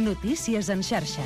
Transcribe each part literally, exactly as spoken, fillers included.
Notícies en xarxa.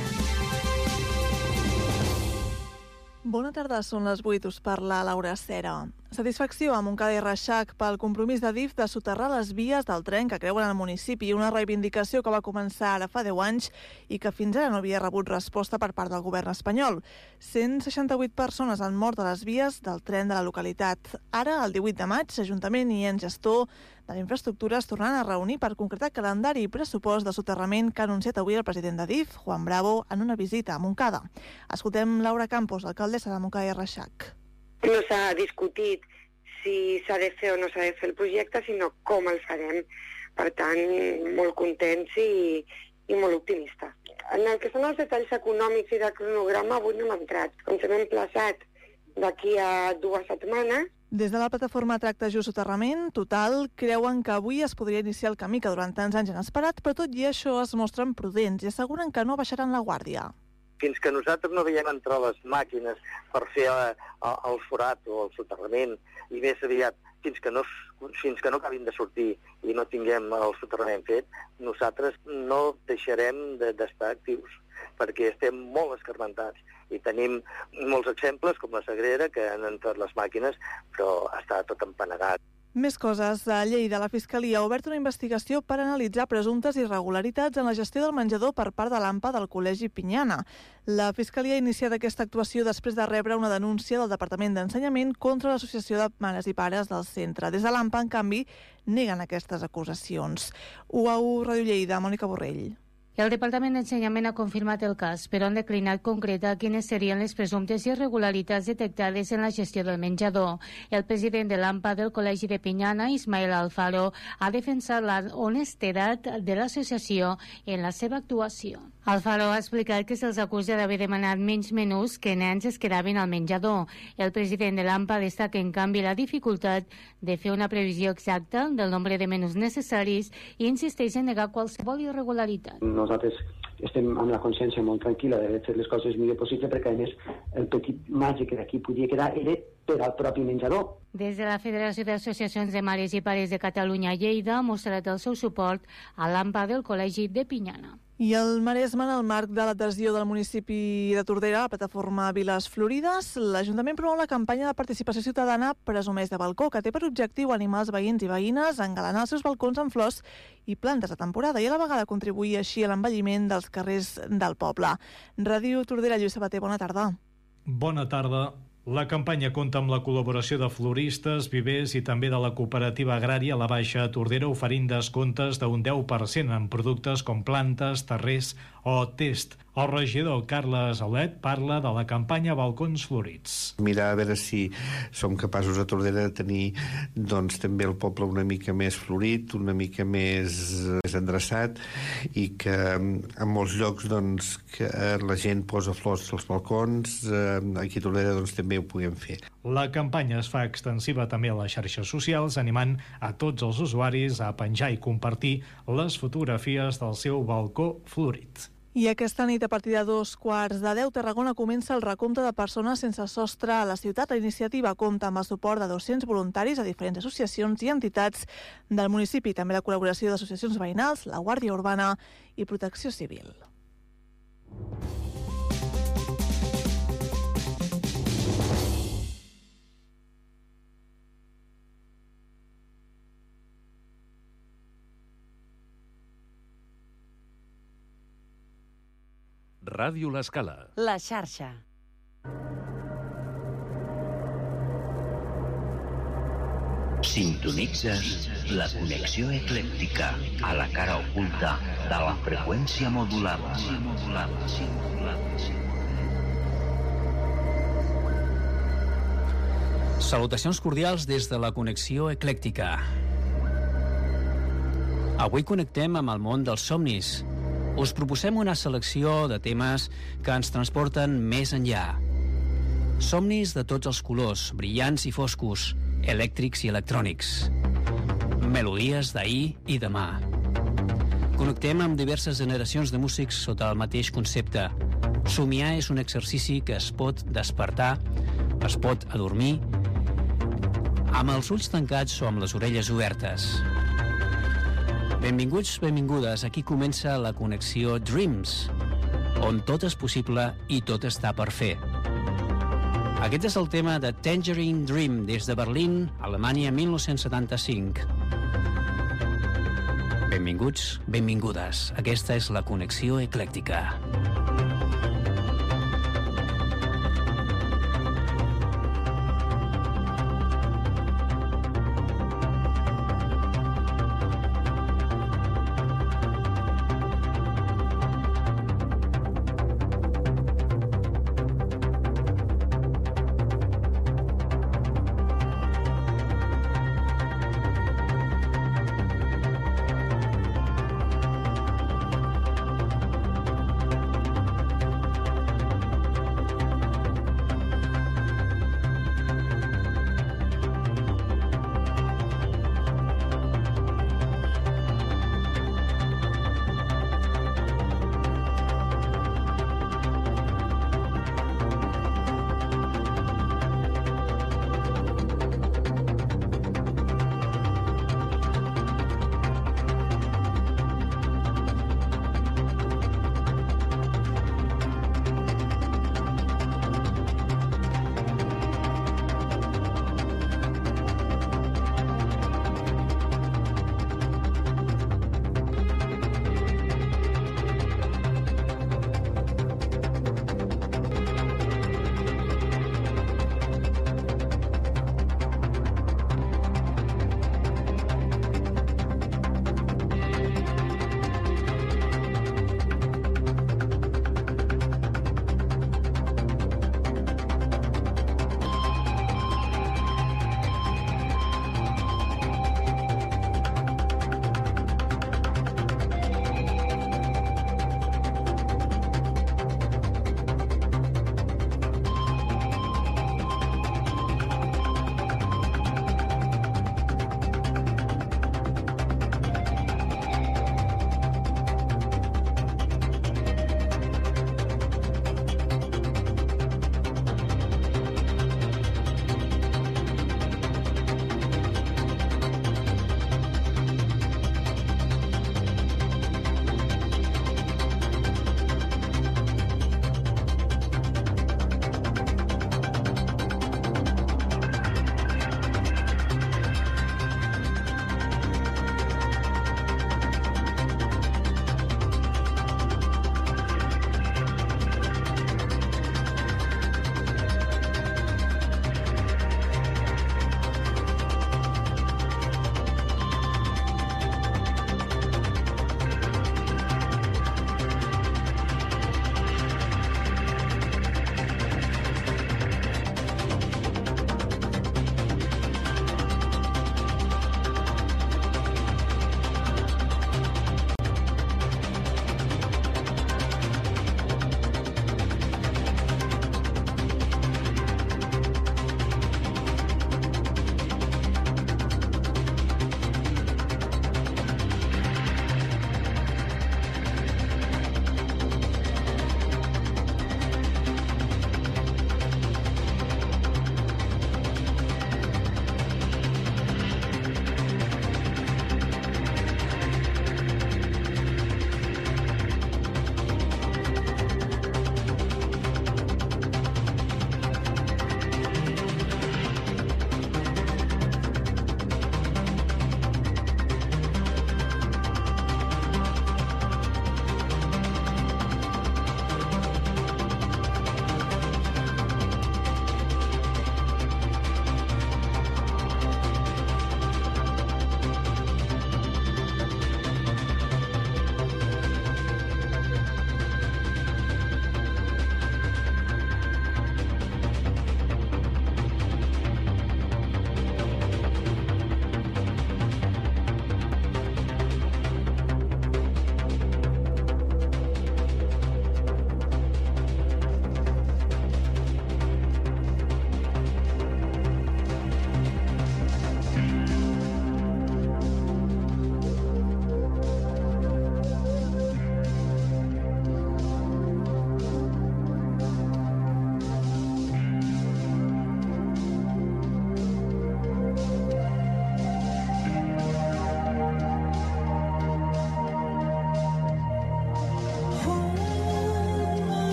Bona tarda, són les vuit, us parla Laura Cera. Satisfacció a Montcada i Reixac pel compromís d'Adif de soterrar les vies del tren que creuen el municipi, una reivindicació que va començar ara fa deu anys i que fins ara no havia rebut resposta per part del govern espanyol. cent seixanta-vuit persones han mort a les vies del tren de la localitat. Ara, el divuit de maig, l'Ajuntament i el gestor de la infraestructura es tornaran a reunir per concretar calendari i pressupost de soterrament que ha anunciat avui el president d'Adif, Juan Bravo, en una visita a Montcada. Escoltem Laura Campos, alcaldessa de Montcada i Reixac. No s'ha discutit si s'ha de fer o no s'ha de fer el projecte, sinó com el farem. Per tant, molt contents i, i molt optimistes. En el que són els detalls econòmics i de cronograma, avui no hem entrat. Com s'hem emplaçat d'aquí a dues setmanes. Des de la plataforma Tracta Just Soterrament, Total, creuen que avui es podria iniciar el camí que durant tants anys han esperat, però tot i això es mostren prudents i asseguren que no baixaran la guàrdia. Fins que nosaltres no veiem entrar les màquines per fer el, el forat o el soterrament, i més aviat fins que, no, fins que no acabin de sortir i no tinguem el soterrament fet, nosaltres no deixarem de, d'estar actius, perquè estem molt escarmentats i tenim molts exemples, com la Sagrera, que han entrat les màquines, però està tot empenegat. Més coses. A Lleida, la Fiscalia ha obert una investigació per analitzar presumptes irregularitats en la gestió del menjador per part de l'AMPA del Col·legi Pinyana. La Fiscalia ha iniciat aquesta actuació després de rebre una denúncia del Departament d'Ensenyament contra l'Associació de Mares i Pares del centre. Des de l'AMPA, en canvi, neguen aquestes acusacions. U A U Ràdio Lleida, Mònica Borrell. El Departament d'Ensenyament ha confirmat el cas, però han declinat concretar quines serien les presumptes irregularitats detectades en la gestió del menjador. El president de l'AMPA del Col·legi de Pinyana, Ismael Alfaro, ha defensat la honestedat de l'associació en la seva actuació. Alfaro ha explicat que se'ls acusa d'haver demanat menys menús que nens es quedaven al menjador. El president de l'AMPA destaca, en canvi, la dificultat de fer una previsió exacta del nombre de menús necessaris i insisteix en negar qualsevol irregularitat. Nosaltres estem amb la consciència molt tranquil·la de fer les coses millor possible, perquè a més el petit marge que d'aquí podia quedar era per al propi menjador. Des de la Federació d'Associacions de Mares i Pares de Catalunya, Lleida, ha mostrat el seu suport a l'AMPA del Col·legi de Pinyana. I el Maresme, en el marc de l'adhesió del municipi de Tordera a la plataforma Viles Florides, l'Ajuntament promou la campanya de participació ciutadana Presumeix de balcó, que té per objectiu animar els veïns i veïnes a engalanar els seus balcons amb flors i plantes de temporada i a la vegada contribuir així a l'embelliment dels carrers del poble. Ràdio Tordera, Lluís Sabater, bona tarda. Bona tarda. La campanya compta amb la col·laboració de floristes, vivers i també de la cooperativa agrària La Baixa Tordera, oferint descomptes d'un deu per cent en productes com plantes, terrers o test. El regidor Carles Aulet parla de la campanya Balcons Florits. Mirar a veure si som capaços a Tordera de tenir doncs, també el poble una mica més florit, una mica més, més endreçat, i que en molts llocs doncs, que la gent posa flors als balcons, eh, aquí a Tordera doncs, també ho puguem fer. La campanya es fa extensiva també a les xarxes socials, animant a tots els usuaris a penjar i compartir les fotografies del seu balcó florit. I aquesta nit, a partir de dos quarts de deu, Tarragona comença el recompte de persones sense sostre a la ciutat. La iniciativa compta amb el suport de dos-cents voluntaris a diferents associacions i entitats del municipi, també la col·laboració d'associacions veïnals, la Guàrdia Urbana i Protecció Civil. Ràdio L'Escala. La xarxa. Sintonitzes la connexió eclèctica a la cara oculta de la freqüència modulada. Salutacions cordials des de la connexió eclèctica. Avui connectem amb el món dels somnis. Us proposem una selecció de temes que ens transporten més enllà. Somnis de tots els colors, brillants i foscos, elèctrics i electrònics. Melodies d'ahir i demà. Connectem amb diverses generacions de músics sota el mateix concepte. Somiar és un exercici que es pot despertar, es pot adormir, amb els ulls tancats o amb les orelles obertes. Benvinguts, benvingudes. Aquí comença la connexió Dreams, on tot és possible i tot està per fer. Aquest és el tema de Tangerine Dream des de Berlín, Alemanya, mil nou-cents setanta-cinc. Benvinguts, benvingudes. Aquesta és la connexió eclèctica.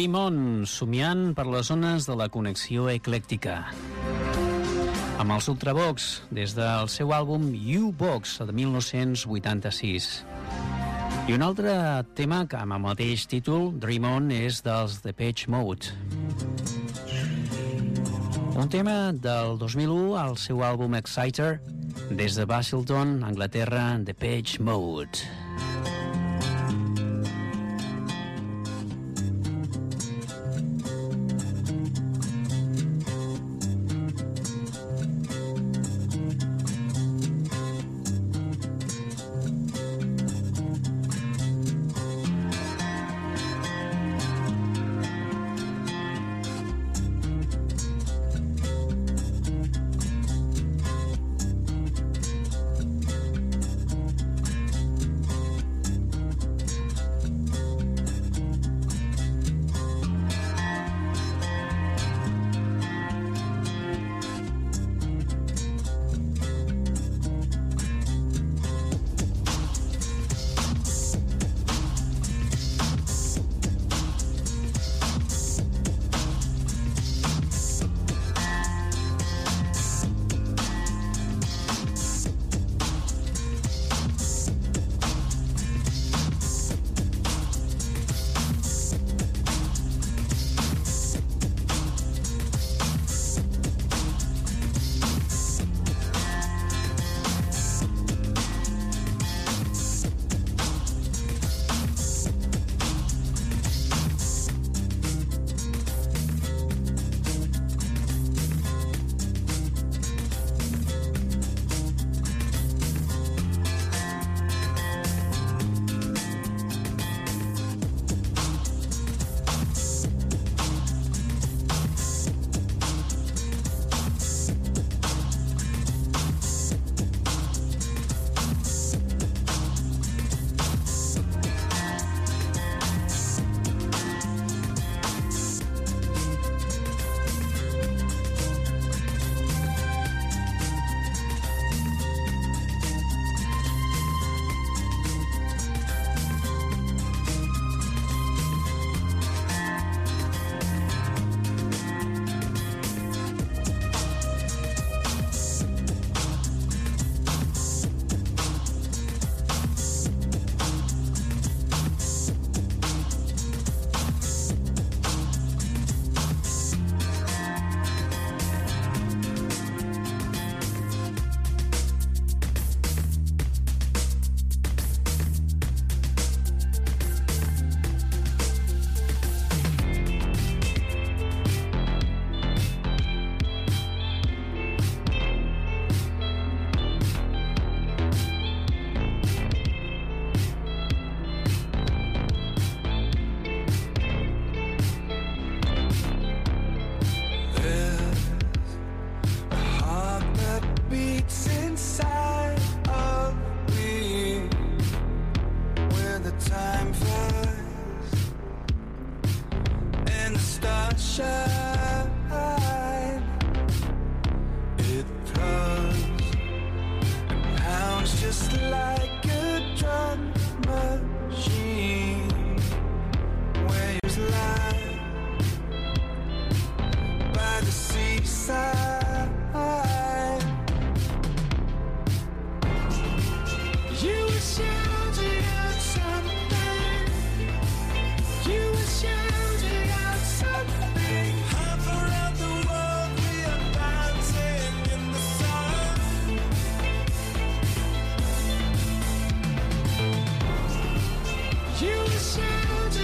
Dream-On, somiant per les zones de la connexió eclèctica. Amb els Ultravox, des del seu àlbum U-Box, de mil nou-cents vuitanta-sis. I un altre tema que amb el mateix títol, Dream-On, és dels Depeche Mode. Un tema del dos mil u al seu àlbum Exciter, des de Basildon, Anglaterra, Depeche Mode.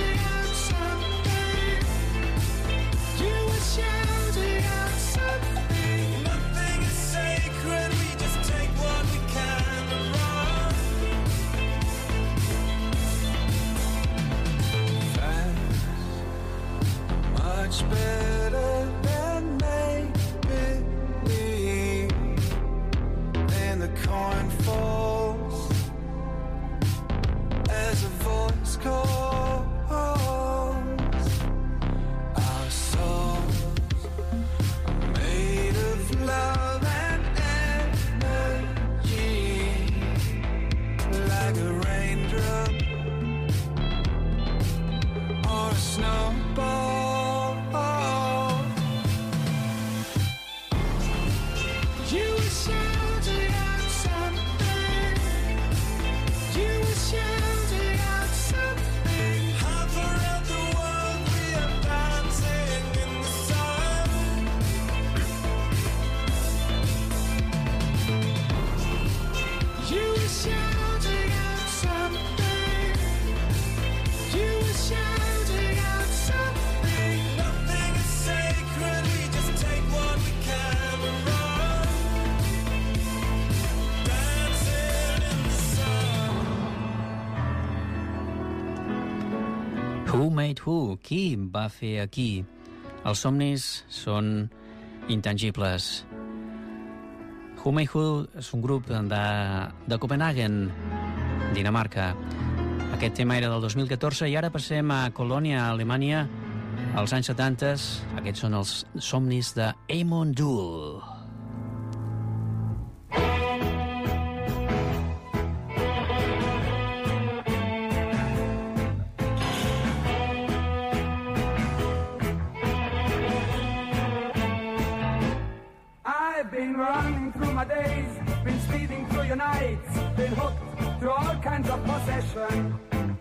Something Who made who? Qui va fer a qui? Els somnis són intangibles. Who made who és un grup de, de Copenhagen, Dinamarca. Aquest tema era del dos mil catorze i ara passem a Colònia, Alemanya, als anys setanta. Aquests són els somnis de Amon Düül. Been running through my days, been speeding through your nights, been hooked to all kinds of possession.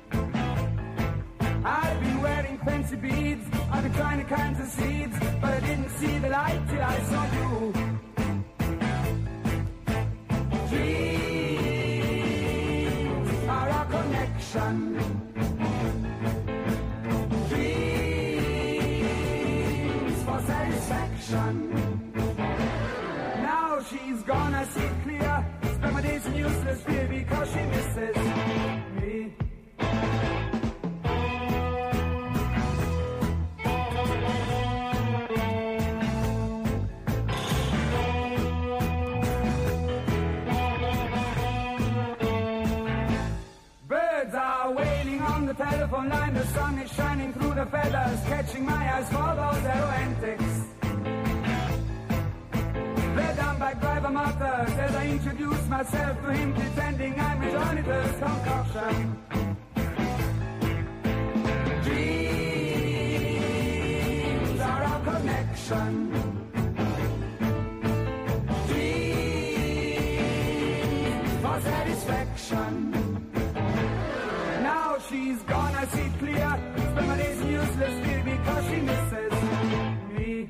I've been wearing fancy beads, I've been trying to kinds of seeds, but I didn't see the light till I saw you. Dreams are our connection. Dreams for satisfaction. She's gone, I see it clear. Spend my days in useless fear because she misses me. Birds are wailing on the telephone line. The sun is shining through the feathers, catching my eyes for those arrow antics. Like driver matters as I introduce myself to him, pretending I'm a janitor's concoction. Dreams are our connection. Dreams for satisfaction. Now she's gone, I see it clear. Spend my days in useless fear because she misses me.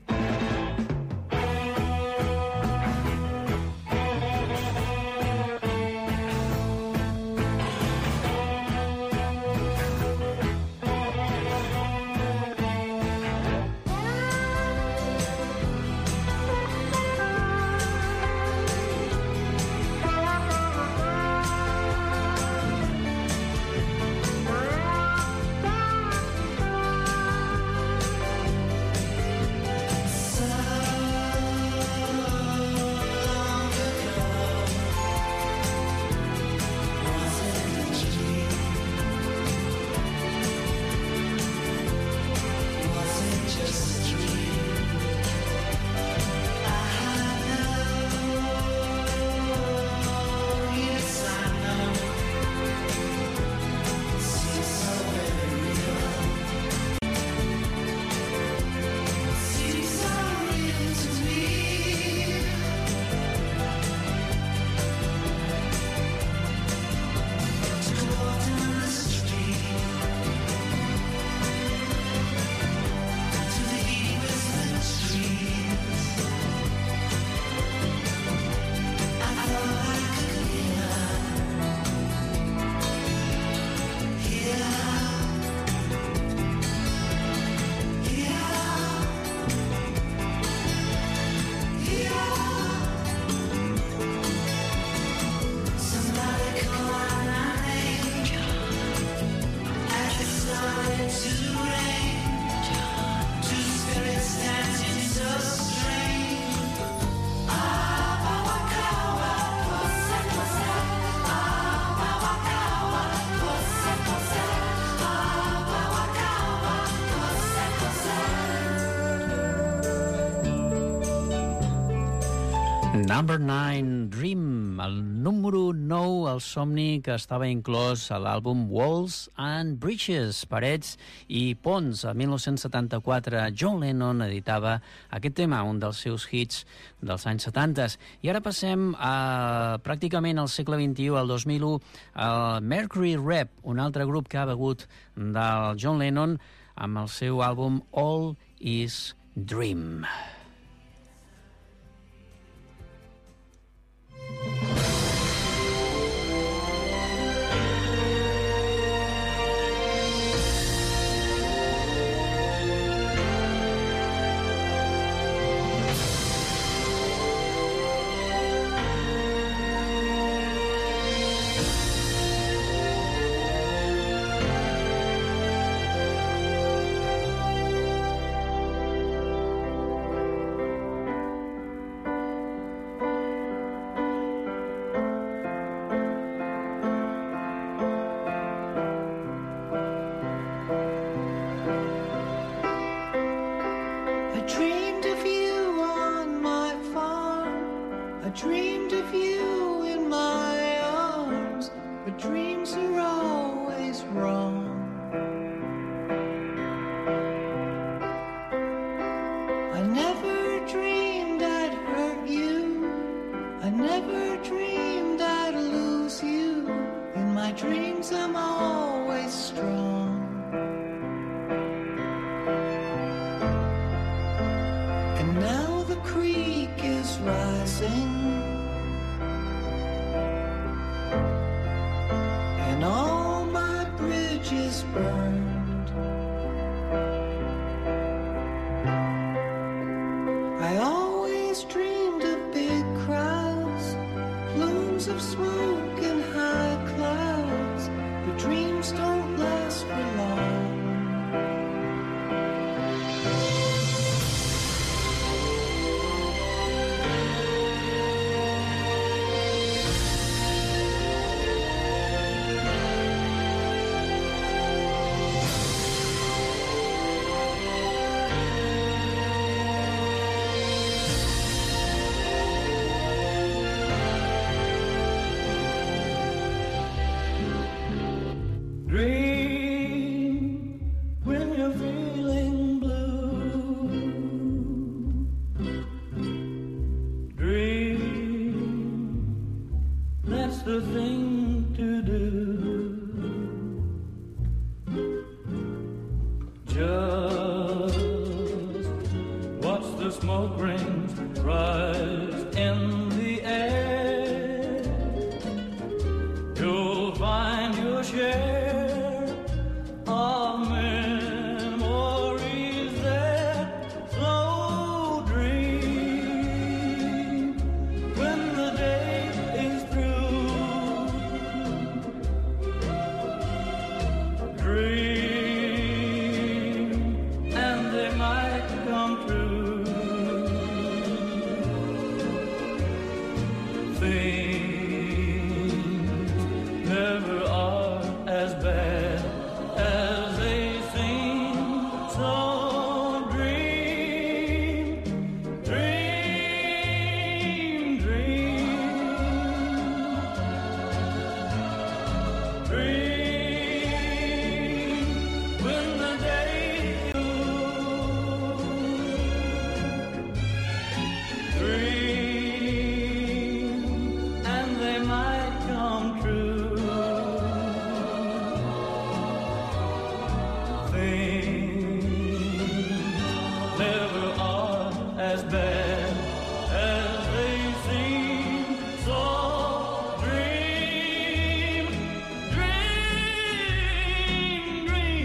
Number nine, Dream, el número nou, el somni que estava inclòs a l'àlbum Walls and Bridges, Parets i Ponts. A mil nou-cents setanta-quatre, John Lennon editava aquest tema, un dels seus hits dels anys setanta. I ara passem a pràcticament al segle vint-i-u, al dos mil u, a Mercury Rev, un altre grup que ha begut del John Lennon amb el seu àlbum All is Dream. have you in my arms, but dreams are always wrong. I never dreamed I'd hurt you. I never dreamed I'd lose you. In my dreams I'm always strong. And now the creek is rising, and all my bridges burned. I always dreamed of big crowds, plumes of smoke and high clouds, but dreams don't last for long. Dream when you're feeling blue. Dream, that's the thing to do. Just watch the smoke rings rise in the air. You'll find your share of memories there. So dream when the day is through. Dream and they might come true. Things never are as bad as they seem. So dream, dream, dream, dream when the day is through. Dream and they might come true. Things never are as bad as they seem. So dream, dream,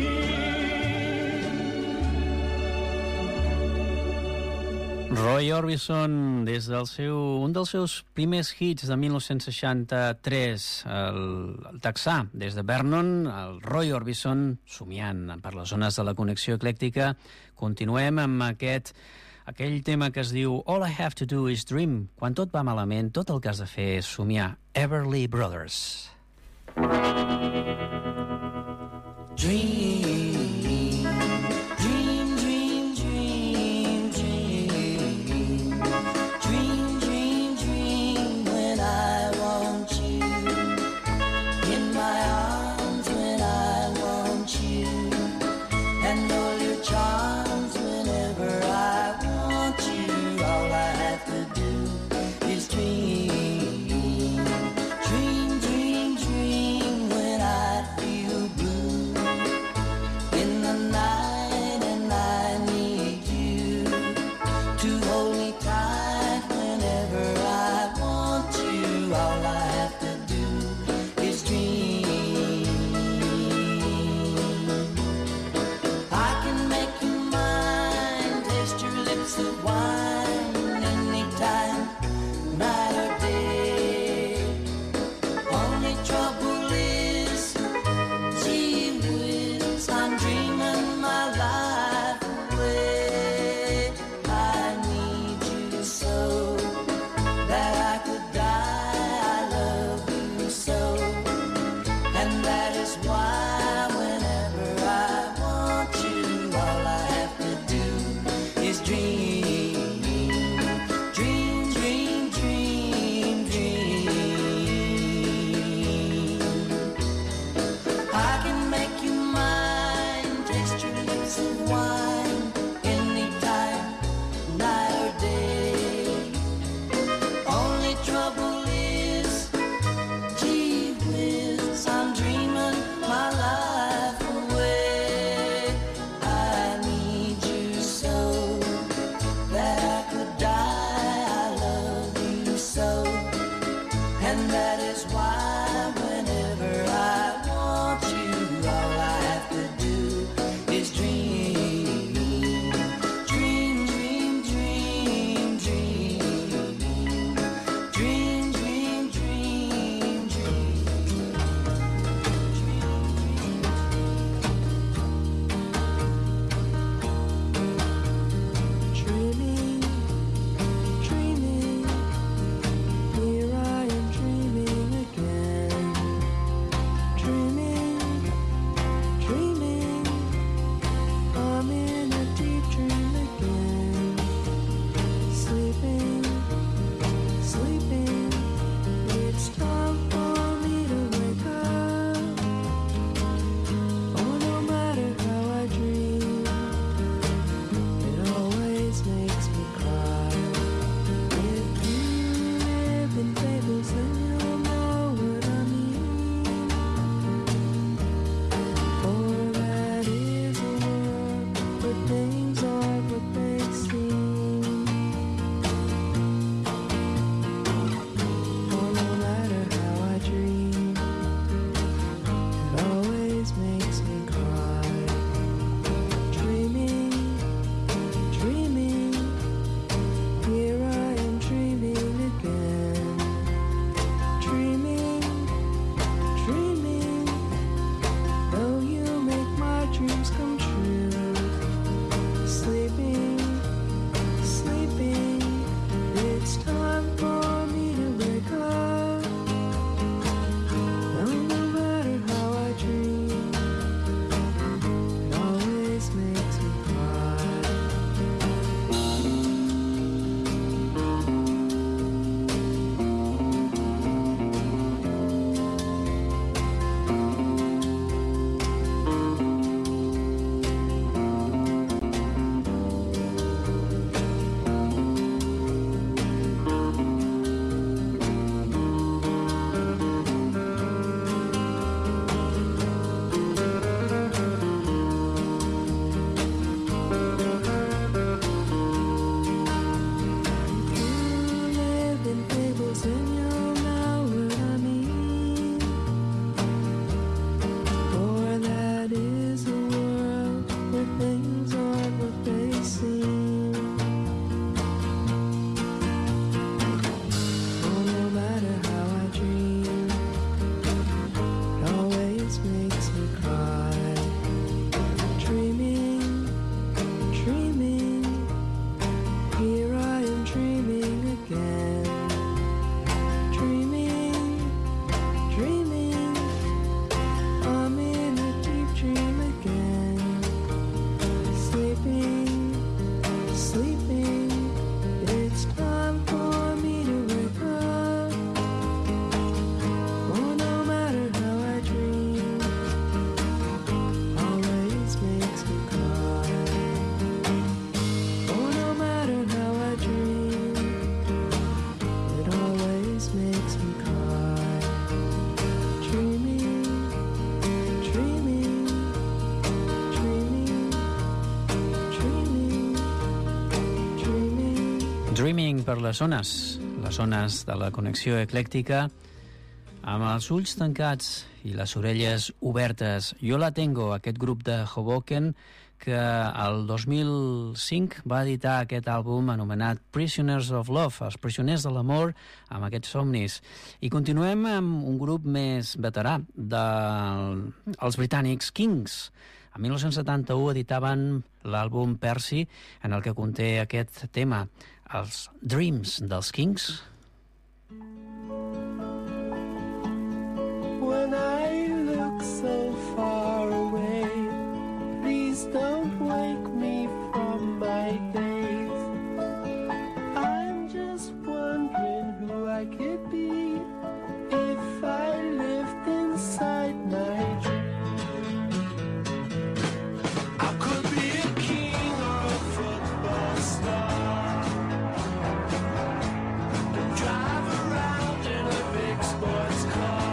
dream. Roy Orbison, des del seu, un dels seus primers hits de mil nou-cents seixanta-tres, el, el texà, des de Vernon, el Roy Orbison, somiant per les zones de la connexió eclèctica. Continuem amb aquest, aquell tema que es diu All I Have to Do is Dream. Quan tot va malament, tot el que has de fer és somiar. Everly Brothers. Dream. les zones, les zones de la connexió eclèctica, amb els ulls tancats i les orelles obertes. Jo la tengo, aquest grup de Hoboken, que el dos mil cinc va editar aquest àlbum anomenat Prisoners of Love, els prisioners de l'amor, amb aquests somnis. I continuem amb un grup més veterà, dels britànics Kings. En dinou setanta-u editaven l'àlbum Percy, en el que conté aquest tema, els Dreams dels Kings. When I look so far away, please don't wake me from my days. I'm just wondering who I could be if I lived inside my dream. I could be a king or a football star, and drive around in a big sports car.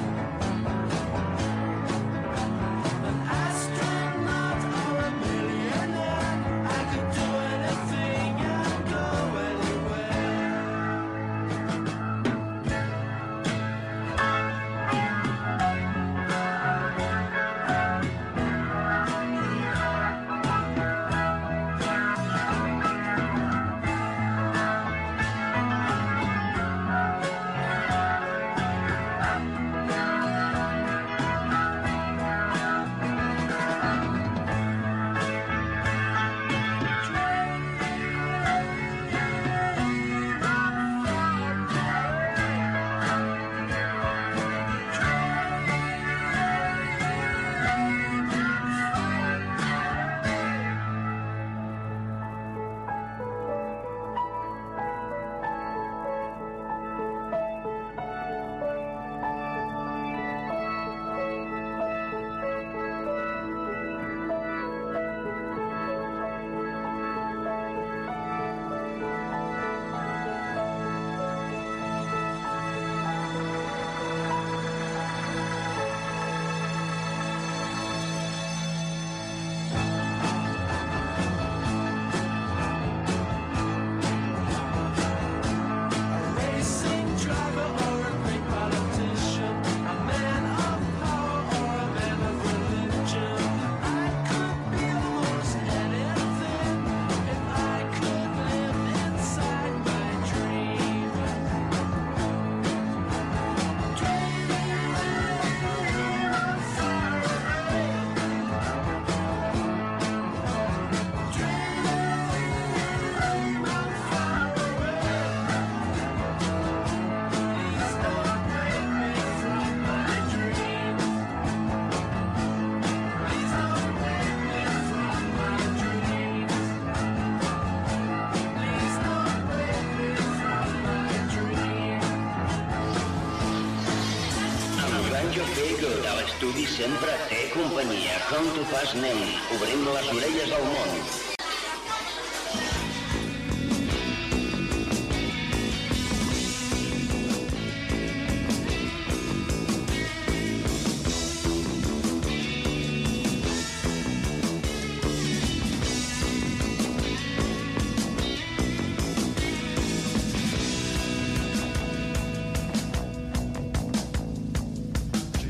L'estudi sempre té companyia. Com t'ho fas, nen? Obrim les orelles al món.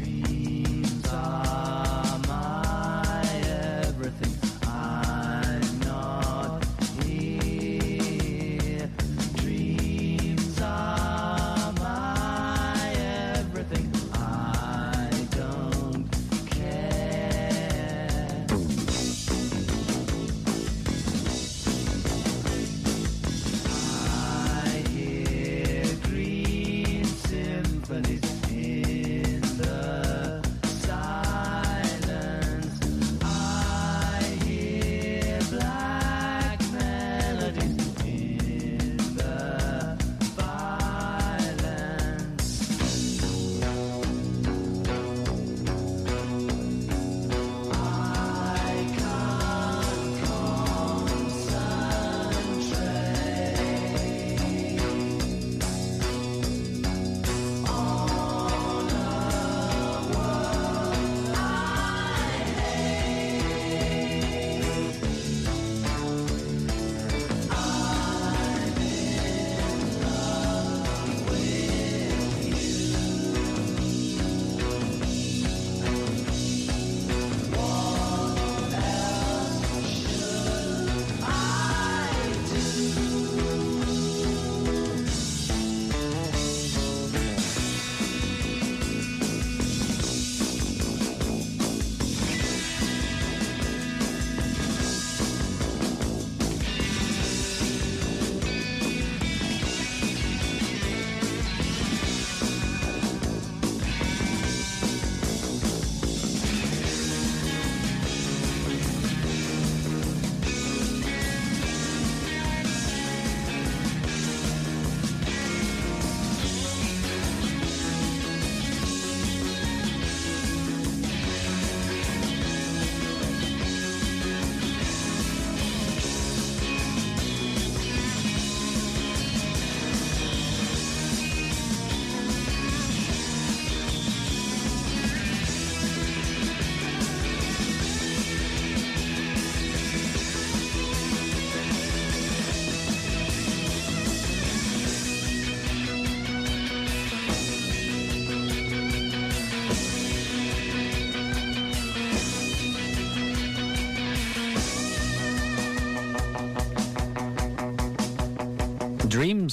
Dreams are my everything. I'm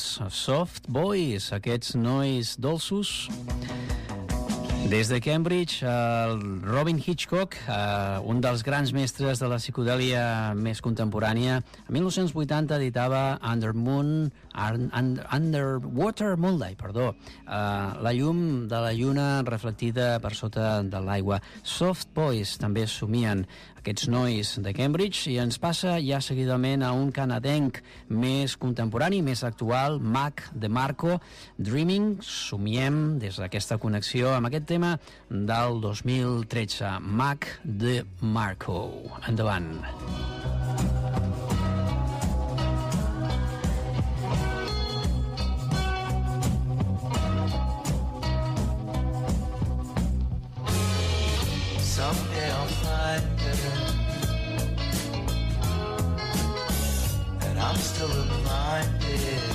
Soft Boys, aquests nois dolços. Des de Cambridge, el Robin Hitchcock, eh, un dels grans mestres de la psicodèlia més contemporània, en mil nou-cents vuitanta editava Under Moon, un, Underwater Moonlight, perdó, eh, la llum de la lluna reflectida per sota de l'aigua. Soft Boys també somien aquests nois de Cambridge, i ens passa ja seguidament a un canadenc més contemporani, més actual, Mac DeMarco, Dreaming. Somiem des d'aquesta connexió amb aquest tema del dos mil tretze, Mac DeMarco. Endavant. Someday I'll find her, and I'm still reminded.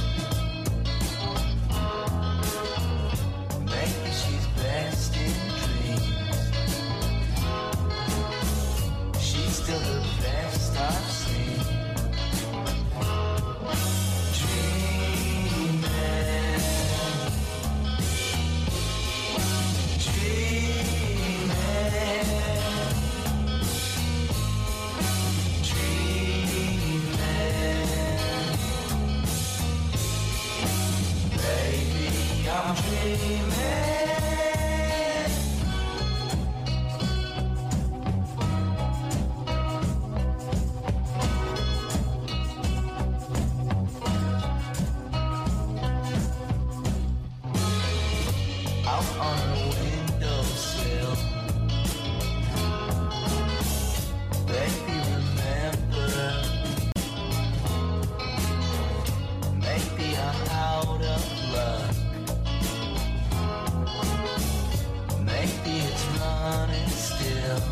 Maybe she's best in dreams. She's still the best I've seen. Dreaming, dreaming. I'm dreaming. Out on the windowsill, baby, remember, maybe I'm out of luck. Maybe it's running still.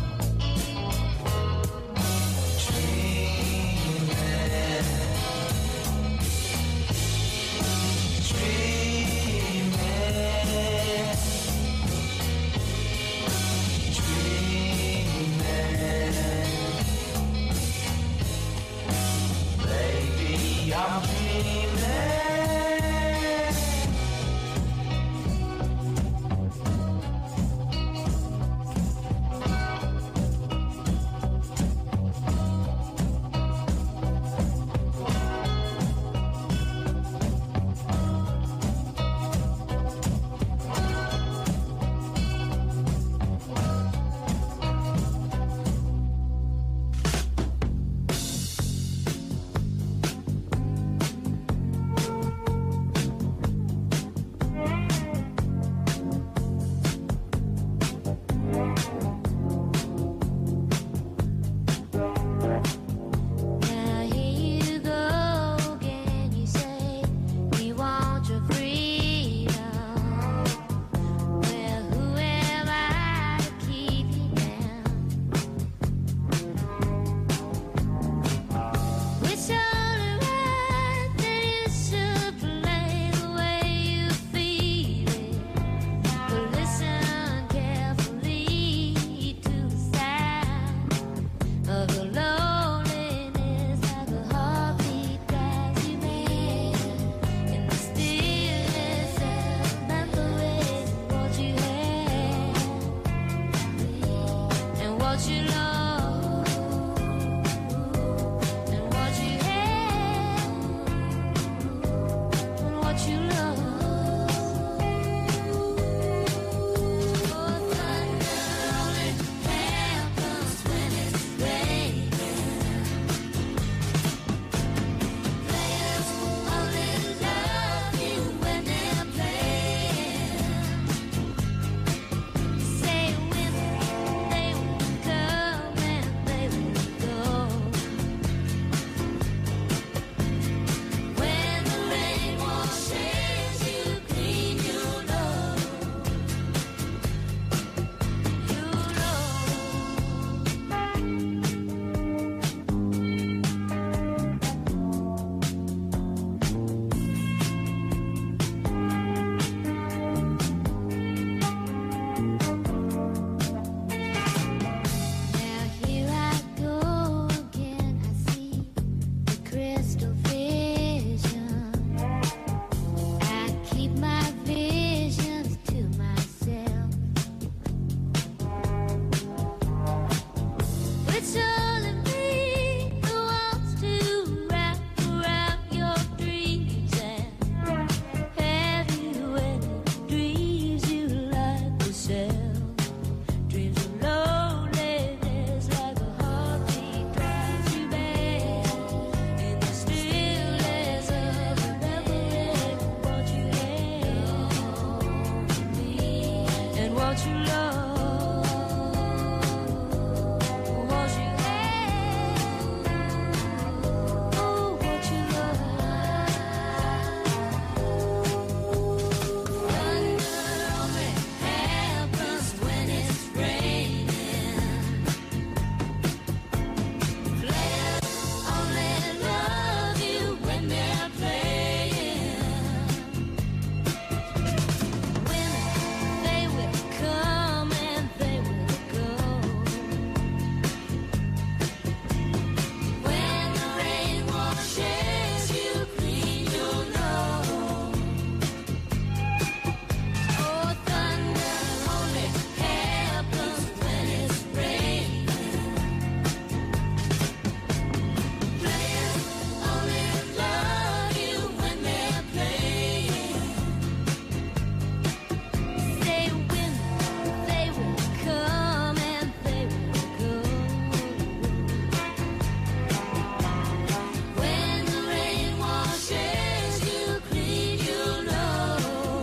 Dreaming, dreaming. what you love, what you hate, oh, what you love. Thunder only happens when it's raining. Players only love you when they're playing. When they will come and they will go. When the rain washes you clean, you'll know. Oh, thunder only happens when it's raining. Players only love you when they're playing. They win, they will come and they will go. When the rain washes you clean, you'll know.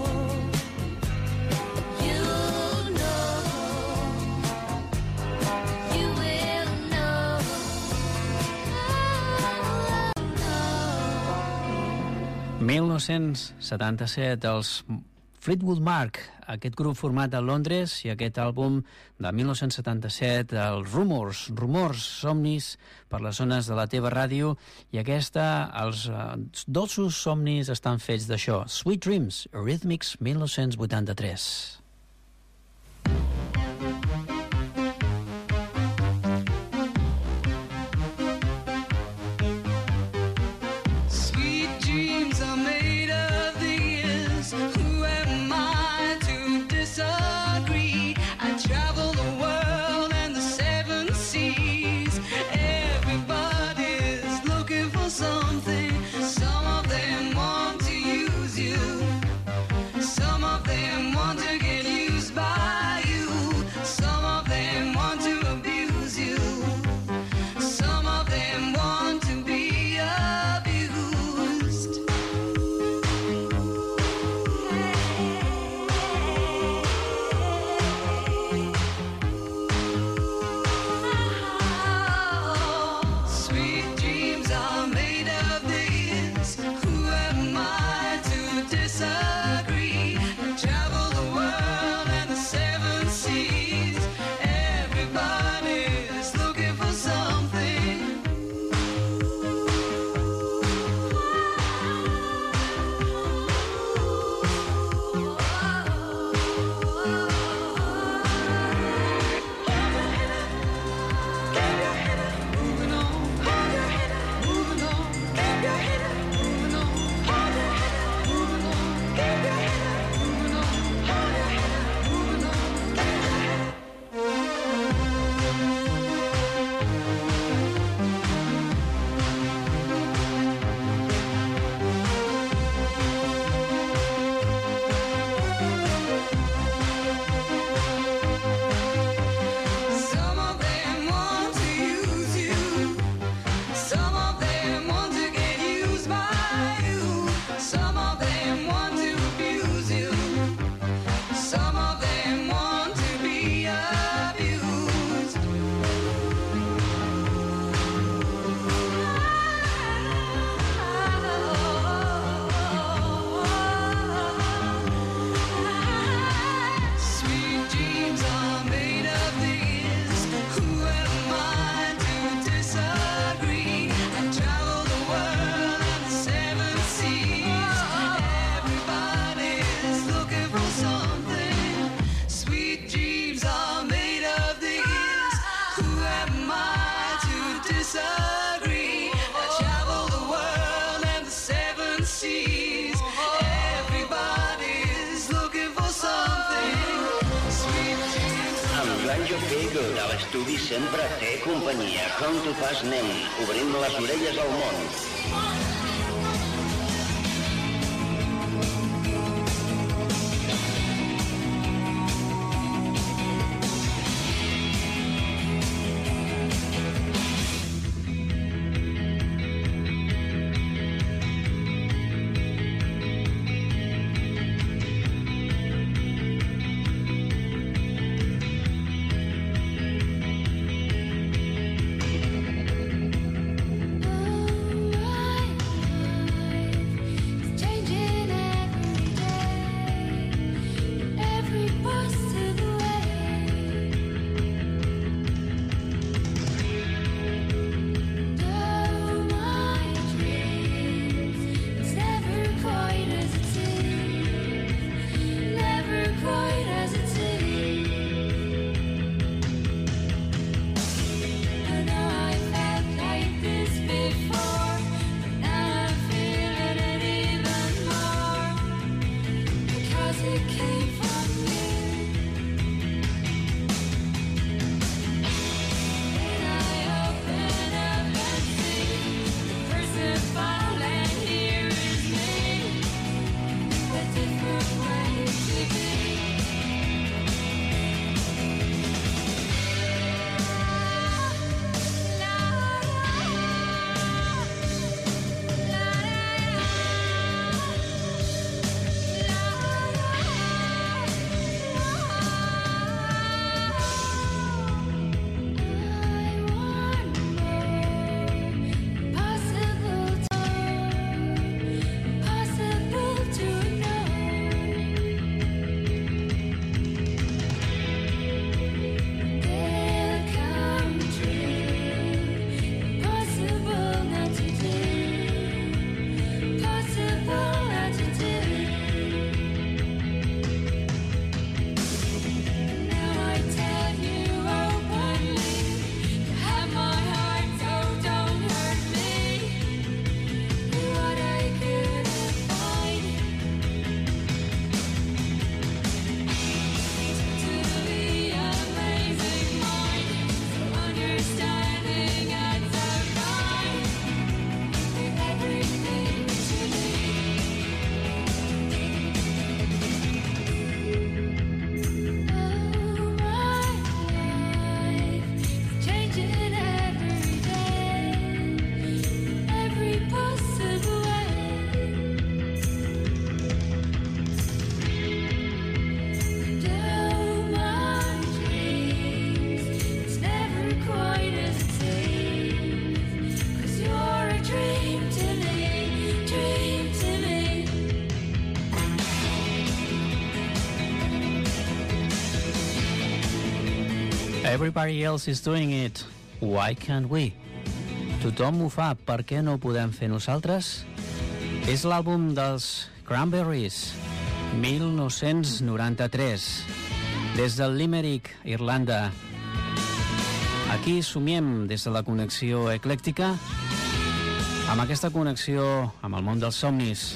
You'll know. You will know. mil nou-cents setanta-set, els Fleetwood Mac, aquest grup format a Londres, i aquest àlbum de mil nou-cents setanta-set, el Rumors, Rumors, somnis per les zones de la teva ràdio, i aquesta, els uh, dolços somnis estan fets d'això. Sweet Dreams, Eurythmics, mil nou-cents vuitanta-tres. Sweet dreams are made of these. Who am I to disagree? I travel the world and the seven seas. Everybody's looking for something. Some of them want to use you. Some of them want to get used by you. Some of them want to abuse you. Some of them want to be abused. Sweet dreams are made of these. Who am I to disagree? I travel the world and the seven seas. Everybody's looking for something. Moving on, hold your head up. Moving on, keep your head up. Moving on, hold your head up. Moving on, keep your head up. Moving on, hold your head up. Moving on, keep your head up. Some of them want to use you. Some of them want to get used by you. Some of them want to abuse you. Some of them want to be abused. Sweet dreams are made of these. Who am I to disagree? I travel the world and the seven seas. Everybody's looking for something. Sweet dreams are made of these. Who am I to disagree? I travel the world and the seven seas. Everybody's looking for something. Sweet dreams. Amb l'Anjo Figo de l'estudi sempre té companyia. Com tu fas, nen? Obrim les orelles al món. Everybody else is doing it. Why can't we? Tothom ho fa, per què no ho podem fer nosaltres? És l'àlbum dels Cranberries, mil nou-cents noranta-tres, des del Limerick, Irlanda. Aquí somiem des de la connexió eclèctica, amb aquesta connexió amb el món dels somnis.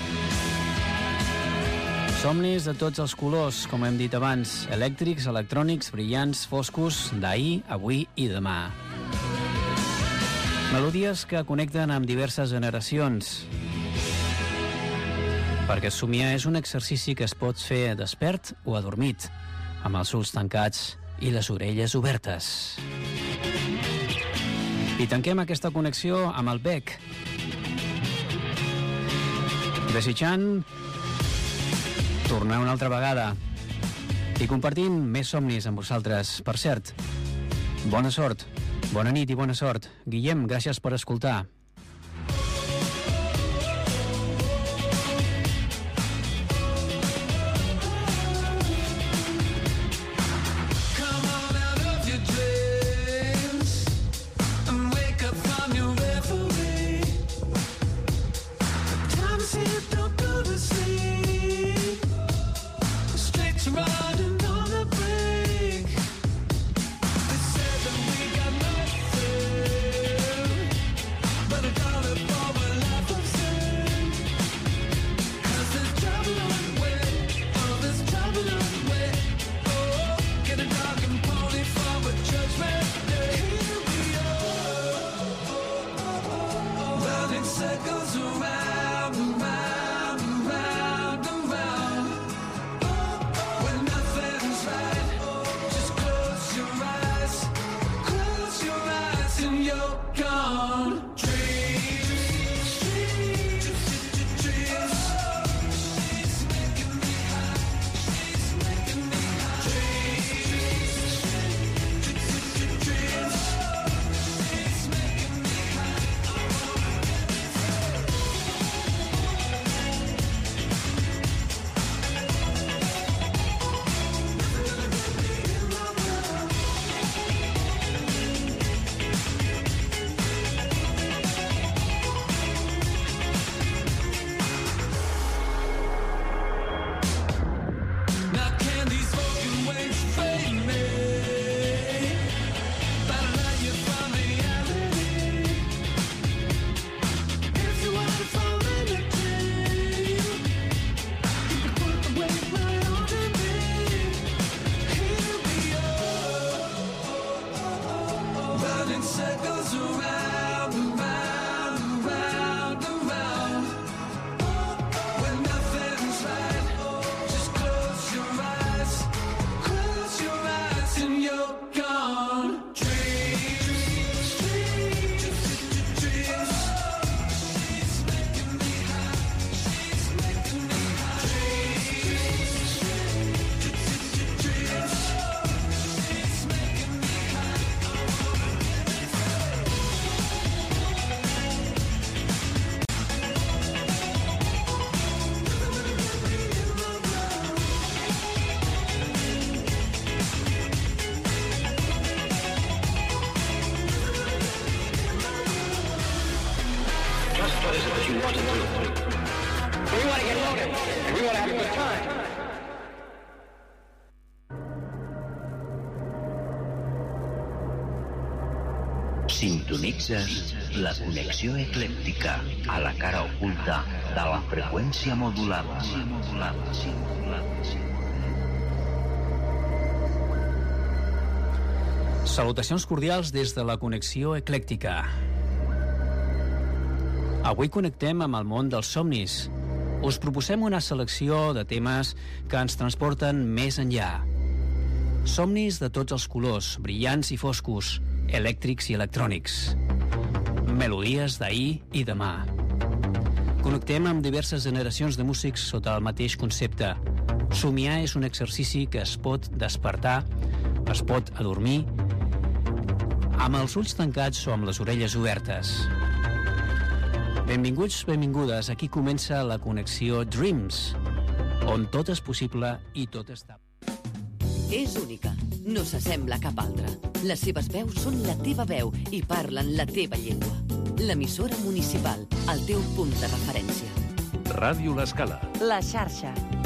Somnis de tots els colors, com hem dit abans, elèctrics, electrònics, brillants, foscos, d'ahir, avui i demà. Melodies que connecten amb diverses generacions, perquè somiar és un exercici que es pot fer despert o adormit, amb els ulls tancats i les orelles obertes. I tanquem aquesta connexió amb el Beck, desitjant tornar una altra vegada i compartint més somnis amb vosaltres. Per cert, bona sort, bona nit i bona sort. Guillem, gràcies per escoltar. Sintonitzes la connexió eclèctica a la cara oculta de la freqüència modulada. Salutacions cordials des de la connexió eclèctica. Avui connectem amb el món dels somnis. Us proposem una selecció de temes que ens transporten més enllà. Somnis de tots els colors, brillants i foscos, elèctrics i electrònics. Melodies d'ahir i demà. Connectem amb diverses generacions de músics sota el mateix concepte. Somiar és un exercici que es pot despertar, es pot adormir, amb els ulls tancats o amb les orelles obertes. Benvinguts, benvingudes. Aquí comença la connexió Dreams, on tot és possible i tot està... És única, no s'assembla a cap altra. Les seves veus són la teva veu i parlen la teva llengua. L'emissora municipal, el teu punt de referència. Ràdio L'Escala. La xarxa.